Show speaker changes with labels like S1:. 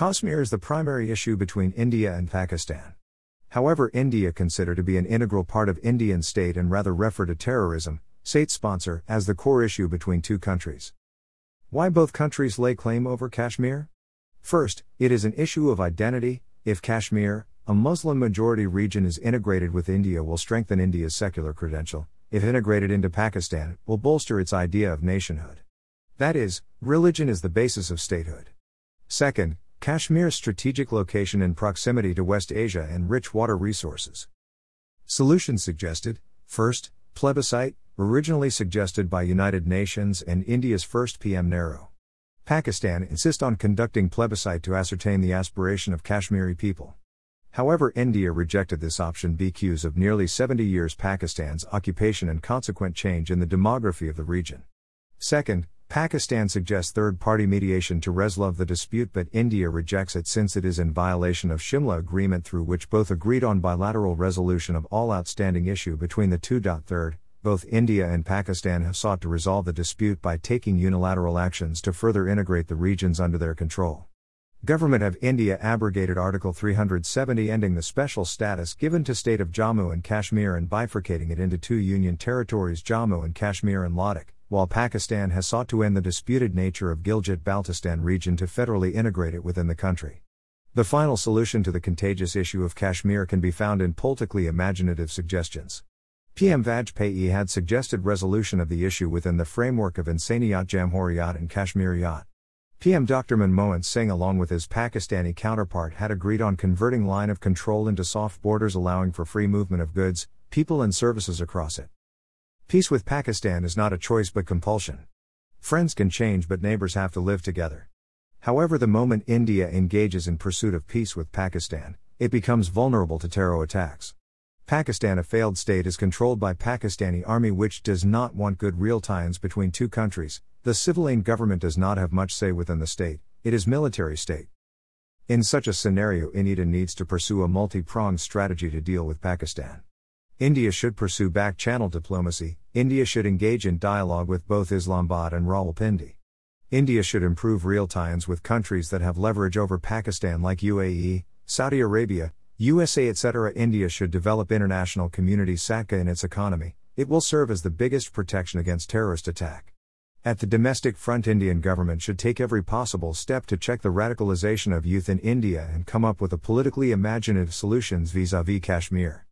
S1: Kashmir is the primary issue between India and Pakistan. However, India consider to be an integral part of Indian state and rather refer to terrorism, state sponsor, as the core issue between two countries. Why both countries lay claim over Kashmir? First, it is an issue of identity. If Kashmir, a Muslim-majority region, is integrated with India, will strengthen India's secular credential. If integrated into Pakistan, will bolster its idea of nationhood. That is, religion is the basis of statehood. Second, Kashmir's strategic location and proximity to West Asia and rich water resources. Solutions suggested: first, plebiscite, originally suggested by United Nations and India's first PM Nehru. Pakistan insist on conducting plebiscite to ascertain the aspiration of Kashmiri people. However, India rejected this option because of nearly 70 years Pakistan's occupation and consequent change in the demography of the region. Second, Pakistan suggests third-party mediation to resolve the dispute, but India rejects it since it is in violation of Shimla Agreement, through which both agreed on bilateral resolution of all outstanding issue between the two. Third, both India and Pakistan have sought to resolve the dispute by taking unilateral actions to further integrate the regions under their control. Government of India abrogated Article 370, ending the special status given to state of Jammu and Kashmir and bifurcating it into two union territories, Jammu and Kashmir and Ladakh, while Pakistan has sought to end the disputed nature of Gilgit-Baltistan region to federally integrate it within the country. The final solution to the contagious issue of Kashmir can be found in politically imaginative suggestions. PM Vajpayee had suggested resolution of the issue within the framework of Insaniyat Jamhuriyat and Kashmiriyat. PM Dr. Manmohan Singh, along with his Pakistani counterpart, had agreed on converting line of control into soft borders, allowing for free movement of goods, people and services across it. Peace with Pakistan is not a choice but compulsion. Friends can change, but neighbors have to live together. However, the moment India engages in pursuit of peace with Pakistan, it becomes vulnerable to terror attacks. Pakistan, a failed state, is controlled by Pakistani army, which does not want good real ties between two countries. The civilian government does not have much say within the state, it is military state. In such a scenario, India needs to pursue a multi-pronged strategy to deal with Pakistan. India should pursue back-channel diplomacy. India should engage in dialogue with both Islamabad and Rawalpindi. India should improve real ties with countries that have leverage over Pakistan like UAE, Saudi Arabia, USA, etc. India should develop international community SATCA in its economy. It will serve as the biggest protection against terrorist attack. At the domestic front, Indian government should take every possible step to check the radicalization of youth in India and come up with a politically imaginative solutions vis-à-vis Kashmir.